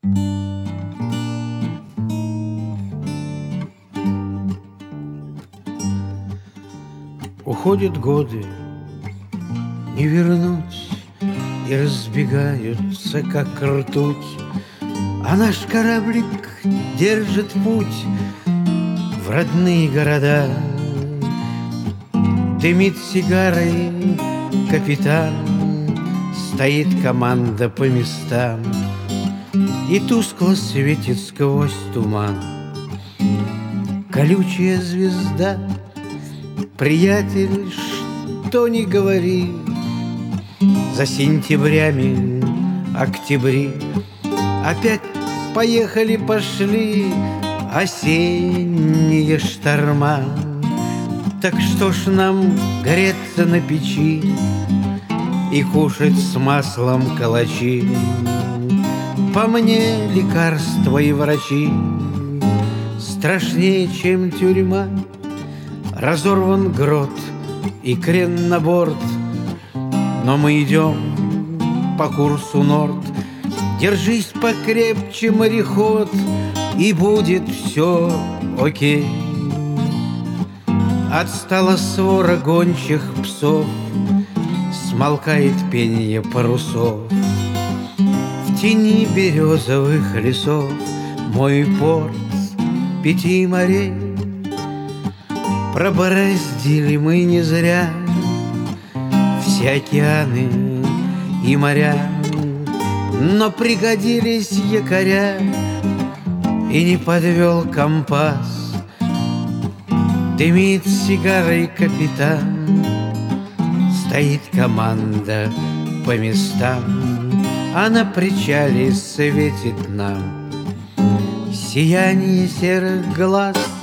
Уходят годы, не вернуть, и разбегаются, как ртуть, а наш кораблик держит путь в родные города. Дымит сигарой капитан, стоит команда по местам, и тускло светит сквозь туман колючая звезда. Приятель, что ни говори, за сентябрями октябри опять пошли осенние шторма. Так что ж нам греться на печи и кушать с маслом калачи? По мне лекарства и врачи страшнее, чем тюрьма. Разорван грот и крен на борт, но мы идем по курсу норд. Держись покрепче, мореход, и будет все окей. Отстала свора гончих псов, смолкает пенье парусов. В тени березовых лесов мой порт 5 морей. Пробороздили мы не зря все океаны и моря, но пригодились якоря, и не подвел компас. Дымит сигарой капитан, стоит команда по местам, а на причале светит нам сияние серых глаз.